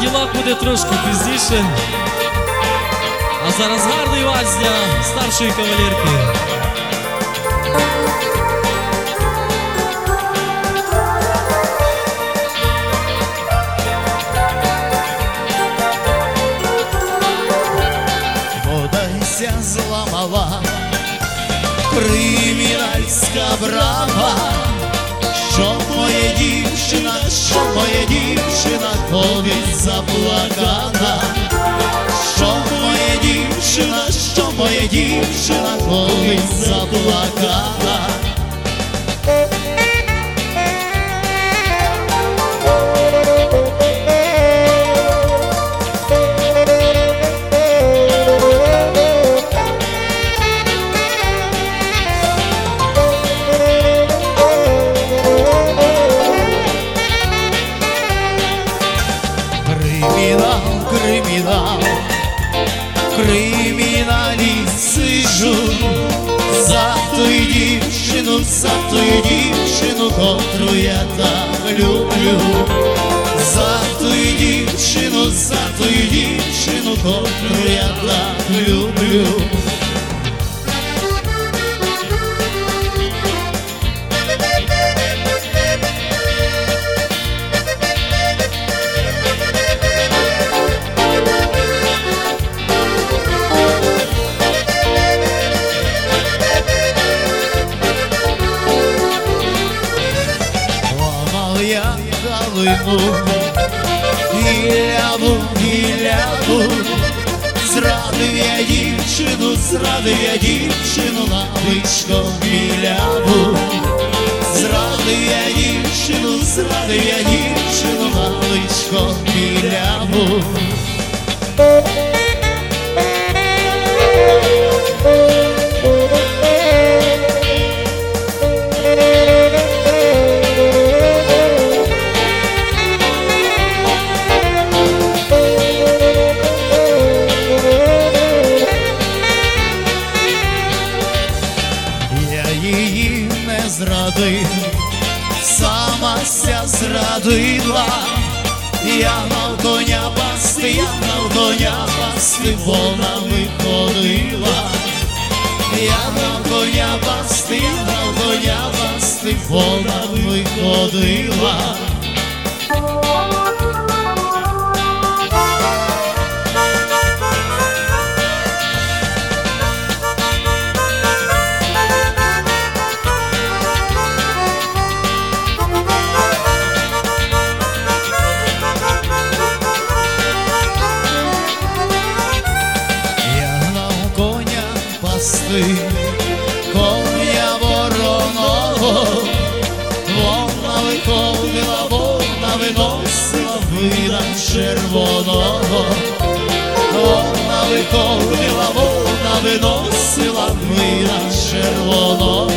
ділок буде трошки пізніше. А зараз гарний вальс для старшої кавалерки. Подайся зламала кримінальська брама, що моя дівчина ходить заплакана, що моя дівчина ходить заплакана. В криміналі сиджу за тою дівчину, котру я так люблю, за тою дівчину, котру я так люблю. Я калину гіляву, зрадив я дівчину на личко біляву, зрадив я дівчину на личко біляву. Її не зрадив, сама ся зрадила. Я мав коня пасти, вона виходила. Я мав коня пасти, вона виходила. Коня вороного, вона виносила вина червоного, вона виносила вина червоного.